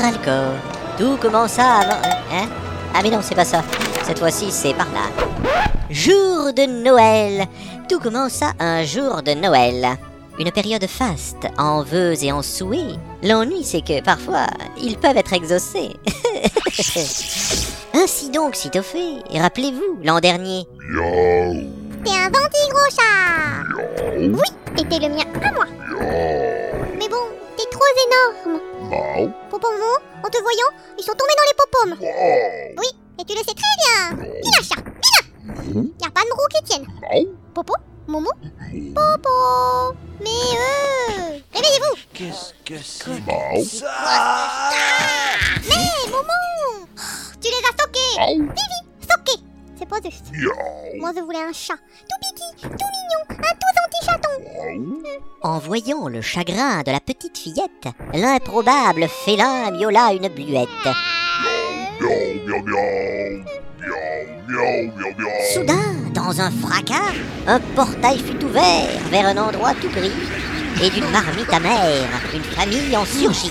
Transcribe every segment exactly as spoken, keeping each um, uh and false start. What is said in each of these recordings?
Tralco. Tout commença avant... Hein? Ah mais non, c'est pas ça. Cette fois-ci, c'est par là. Jour de Noël. Tout commença un jour de Noël. Une période faste, en vœux et en souhaits. L'ennui, c'est que, parfois, ils peuvent être exaucés. Ainsi donc, sitôt fait. Et rappelez-vous, l'an dernier... Miaou. T'es un gentil gros chat. Miaou. Oui, et t'es le mien à moi. Miaou. Mais bon, t'es trop énorme. Miaou. Popomon, en te voyant, ils sont tombés dans les popômes. Miaou. Oui, et tu le sais très bien. Viens, chat, viens. Y'a pas de roue qui tienne. Miaou. Popo, Momo, Popo. Mais eux, réveillez-vous. Qu'est-ce que c'est Miaou. ça? Mais Momo, tu les as stockés. Miaou. Vivi, stockés. C'est pas juste. Miaou. Moi, je voulais un chat. Tout petit, tout mignon, un tout gentil chaton. Miaou. En voyant le chagrin de la petite fillette, l'improbable félin miaula une bluette. Miaou, miaou, miaou. Miaou, miaou, miaou, miaou. Soudain, dans un fracas, un portail fut ouvert vers un endroit tout gris, et d'une marmite amère, une famille en surgit.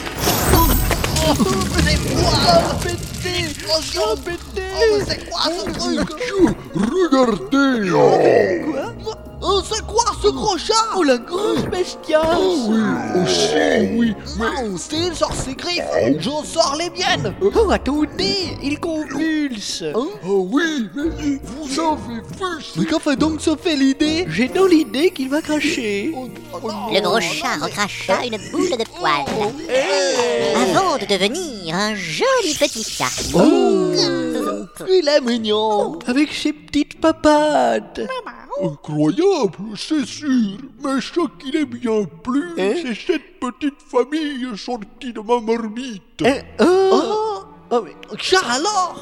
C'est quoi? Pété! Franchement, pété! Oh, c'est quoi ce truc? Regardez! Quoi? Oh, c'est quoi ce gros chat? Oh, la grosse bestiale! Ah oui, aussi, oui, mais... Oh, c'est sur ses griffes! J'en sors les miennes! Oh, attendez! Il convulse! Hein? Ah oui, mais vous avez vu ça? Mais qu'en fait donc se fait l'idée? J'ai dans l'idée qu'il va cracher! Le gros chat recracha une boule de poils, avant de devenir un joli petit chat. Oh! Il est mignon! Avec ses petites papates! Incroyable, c'est sûr, mais ce qui est bien plus, Hein? c'est cette petite famille sortie de ma marmite. Hein? Oh! Oh, mais chat alors!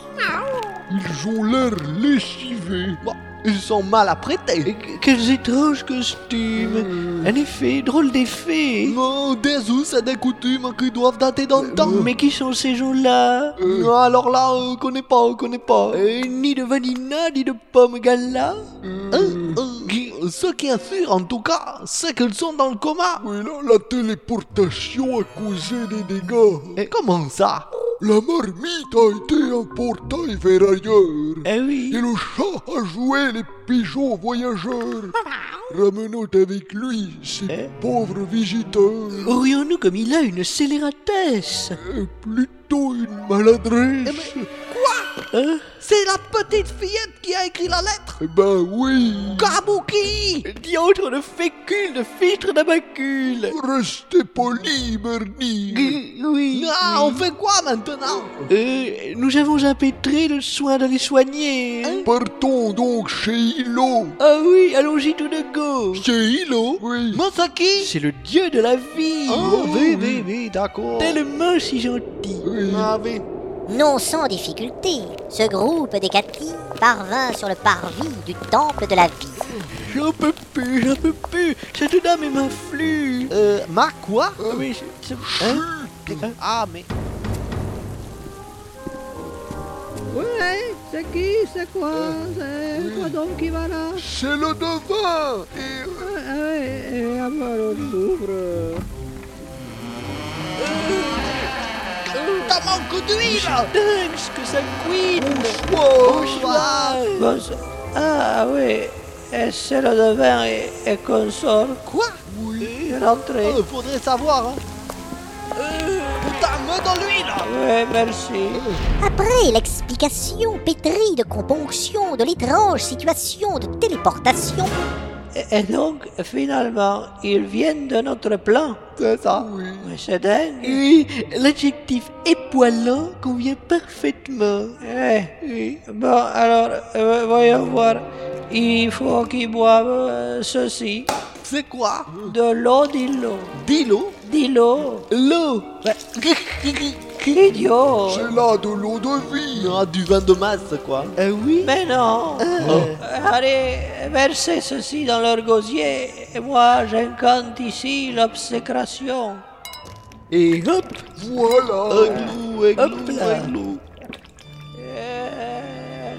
Ils ont l'air lessivés. Bon, ils sont mal apprêtés. Quels étranges costumes. En effet, drôle d'effet. Non, des us et des coutumes qui doivent dater dans le temps. Mais qui sont ces gens-là? Non, alors là, on connaît pas, on connaît pas. Euh, ni de vanilla, ni de pomme gala. Hein? Euh, ce qui est sûr, en tout cas, c'est qu'ils sont dans le coma. Oui, là, la téléportation a causé des dégâts. Et comment ça? La marmite a été un portail vers ailleurs. Eh oui. Et le chat a joué les pigeons voyageurs, ramenant avec lui ces Eh? pauvres visiteurs. Aurions-nous comme il a une scélératesse? Euh, Plutôt une maladresse. Hein? C'est la petite fillette qui a écrit la lettre. Eh ben oui. Kabuki! Diantre de fécule, de filtre d'abacule! Restez poli, Bernie. Oui. Ah, on fait quoi maintenant? Euh, nous avons impétré le soin de les soigner. Partons donc chez Hilo. Ah oui, allons-y tout de go. Chez Hilo? Oui. Masaki? C'est le dieu de la vie. Oh, oui, oui, oui, d'accord. Tellement si gentil. Oui. Ah oui. Non sans difficulté, ce groupe d'Hécati parvint sur le parvis du temple de la vie. J'en peux plus, j'en peux plus. Cette dame est ma flux. Euh, ma quoi? Ah oui, c'est... Hein? Ah, mais... Ouais, c'est qui, c'est quoi, c'est quoi donc qui va là? C'est le devin. Et... Ah, ah ouais, et alors on ouvre. T'as manque d'huile. Dingue, ce que ça couine. Bonsoir. Bon, c'est- ah oui, et c'est le devin et, et consort. Quoi? Oui. Rentrez. Euh, faudrait savoir, hein. Euh, putain, mets dans l'huile. Oui, merci. Après l'explication pétrie de componction de l'étrange situation de téléportation, Et, et donc, finalement, ils viennent de notre plan. C'est ça. Oui. Mais c'est dingue. Oui, l'adjectif époilant convient parfaitement. Eh, oui. Bon, alors, euh, voyons voir. Il faut qu'ils boivent euh, ceci. C'est quoi? De l'eau d'îlot. Dis-le. D'îlot. L'eau. Idiot. C'est là de l'eau de vie. Ah, du vin de masse, quoi. Eh oui. Mais non. Euh, Allez, versez ceci dans leur gosier. Et moi, j'incante ici l'obsécration. Et hop. Voilà. Aiglou, aiglou, Hop là. aiglou. Eh,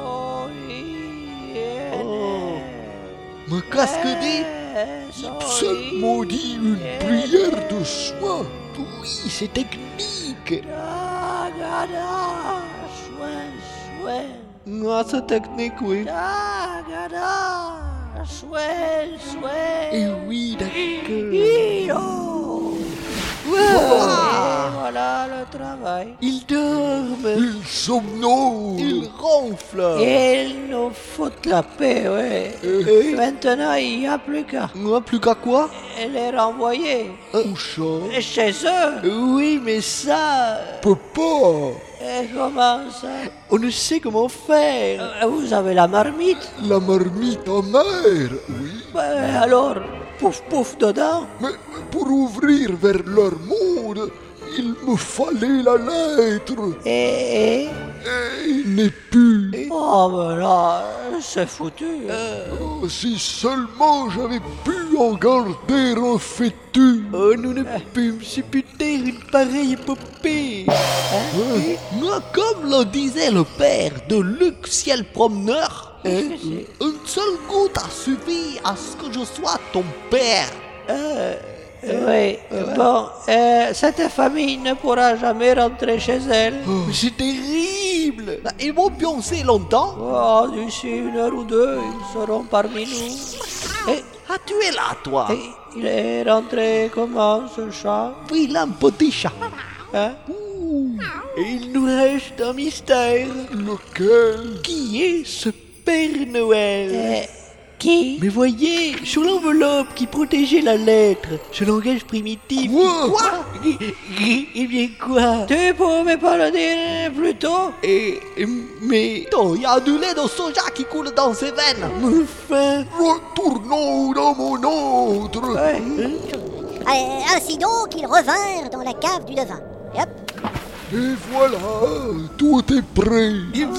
soyez- Oh. Me casque dit. Eh, Seulement dit une prière de soin. Oui, c'est technique. Da, da, da, chouin, chouin. Ah, c'est technique, oui. Da, da, da, chouin, chouin. Et oui, d'accord. Hiro. Wow. Et voilà le travail. Ils dorment. Ils somnolent. Ils ronflent. Et ils nous foutent la paix, ouais. Euh. Maintenant, il n'y a plus qu'à Moi, plus qu'à quoi? les renvoyer Où ça? chez eux. Oui, mais ça, Papa, Et comment ça? on ne sait comment faire. Euh, Vous avez la marmite? la marmite amère, oui. Ben, alors, pouf pouf dedans. Mais pour ouvrir vers leur monde, il me fallait la lettre. Et, et... Et il n'est plus. Oh, ben là, c'est foutu. Oh, si seulement j'avais pu en garder un fétu. Oh, nous ne pûmes supputer une pareille épopée. Hein? Moi, comme le disait le père de Luc Ciel Promeneur, hein, une seule goutte a suffi à ce que je sois ton père. Euh, oui, bon, euh, cette famille ne pourra jamais rentrer chez elle. Mais c'est terrible. Ils vont pioncer longtemps. Oh, d'ici une heure ou deux, ils seront parmi nous. Et, Ah, tu es là, toi. et il est rentré comment, ce chat? Oui, là, un petit chat. Hein? Ouh. Et il nous reste un mystère. Lequel? Qui est ce Père Noël? Euh, qui? Mais voyez, sur l'enveloppe qui protégeait la lettre, ce langage primitif. Quoi? Eh bien quoi? Tu pouvais pas le dire plus tôt? Et, mais... Attends, il y a du lait de soja qui coule dans ses veines. Enfin... Retournons dans mon autre. Ouais. Euh, ainsi donc, ils revinrent dans la cave du devin. Et hop, Et voilà, tout est prêt.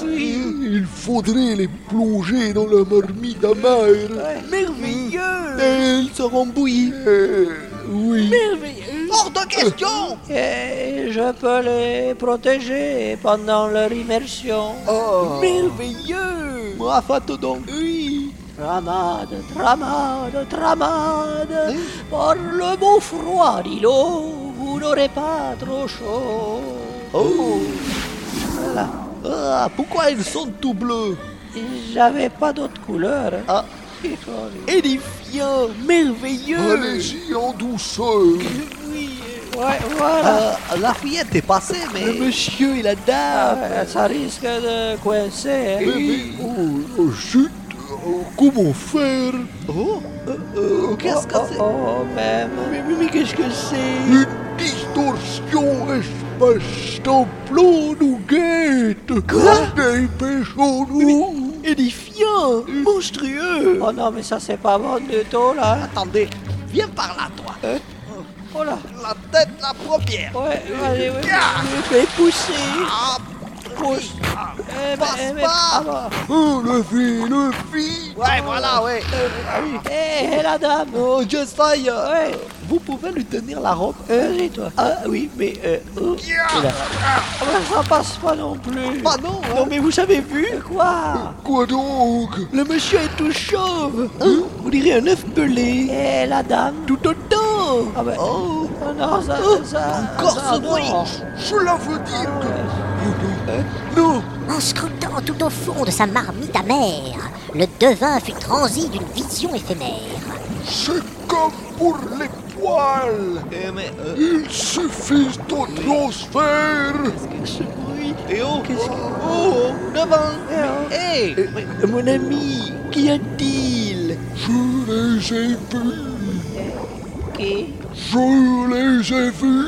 Il faudrait les plonger dans la marmite amère. Merveilleux. Et ils seront bouillis. Eh, oui. Merveilleux. Hors de question. Et je peux les protéger pendant leur immersion. Ah, Merveilleux. Moi, faites donc. Oui. Tramade, tramade, tramade, par le beau froid d'îlot, vous n'aurez pas trop chaud. Oh. Voilà. Ah, pourquoi ils sont tout bleus? J'avais pas d'autre couleur. Ah. Édifiant, merveilleux. allez-y en douceur. Oui, ouais, voilà. Ah, la fillette est passée, mais... Le monsieur et la Ah, dame... ouais, ça risque de coincer. Mais, Hein. mais, oh, oh, chut, oh, comment faire? Oh, euh, euh, qu'est-ce que Oh, c'est? oh, même. Mais, mais, mais qu'est-ce que c'est? Une distorsion espace-temps-plan nous guette. Quoi? Dépêchons-nous. Édifiant, monstrueux. Oh non, mais ça c'est pas bon du tout là. Attendez, viens par là, toi. Oh là. La tête, la première. Ouais, allez, ouais. Je vais pousser. Ah, pousse. Eh ben, Passe eh ben, pas. ah bah. Oh, le fil, le fil. Ouais, voilà, ouais. Eh, eh, la dame. Oh, j'essaye. Ouais. Vous pouvez lui tenir la robe. Vas-y, toi. Ah oui, mais... Euh, oh, là. Ah bah, ça passe pas non plus. Ah non, non, mais vous avez vu? Quoi? Quoi donc? Le monsieur est tout chauve. Hein? On dirait un œuf pelé. Eh, la dame. Tout autant. Ah ben. Oh, Oh non, ça. Oh, ça encore ça, ce non. bruit. Cela veut dire que... Non, en scrutant tout au fond de sa marmite amère, le devin fut transi d'une vision éphémère. c'est comme pour les poils. Eh, mais... Euh, Il suffit de transfert. ce bruit. Et oh, qu'est-ce que... Oh, devant. Hé, mais, mon ami, qu'y a-t-il? Je les ai vus. Qui? Je les ai vus.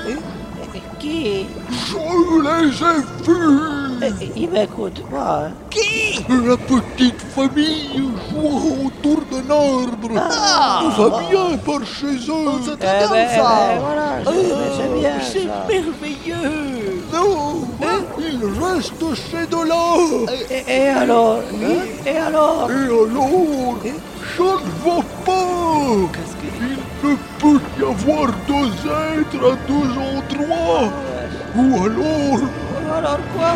Qui? Je les ai vus. Eh, Il m'écoute pas. Hein. Qui? La petite famille jouant autour d'un arbre. Ah. Tout va bien par chez eux. C'est Eh très bien, ben, eh ça. ben, voilà, c'est Oh, mais c'est bien c'est ça. merveilleux. Non, il reste ces deux-là. Et, et alors? Et alors? Et alors, ça ne va pas. Il ne peut y avoir deux êtres à deux endroits. Ou alors... Alors quoi?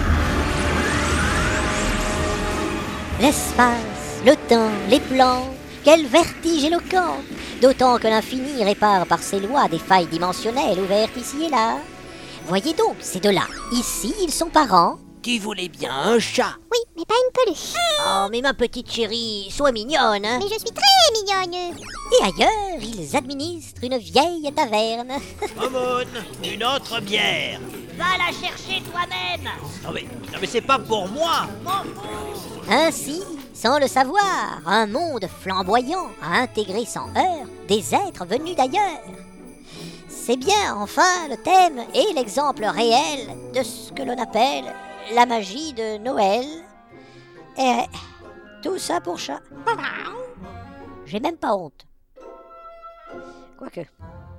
L'espace, le temps, les planches, Quel vertige éloquent! D'autant que l'infini répare par ses lois des failles dimensionnelles ouvertes ici et là. Voyez donc ces deux-là. Ici, ils sont parents. Qui voulait bien un chat? Oui, mais pas une peluche. Oh, mais ma petite chérie, sois mignonne, hein. Mais je suis très mignonne. Et ailleurs, ils administrent une vieille taverne. Momone, une autre bière. Va la chercher toi-même. Non mais, non mais c'est pas pour moi. Ainsi, sans le savoir, un monde flamboyant a intégré sans heurts des êtres venus d'ailleurs. C'est bien, enfin, le thème et l'exemple réel de ce que l'on appelle la magie de Noël. Et tout ça pour chat. J'ai même pas honte. Quoique...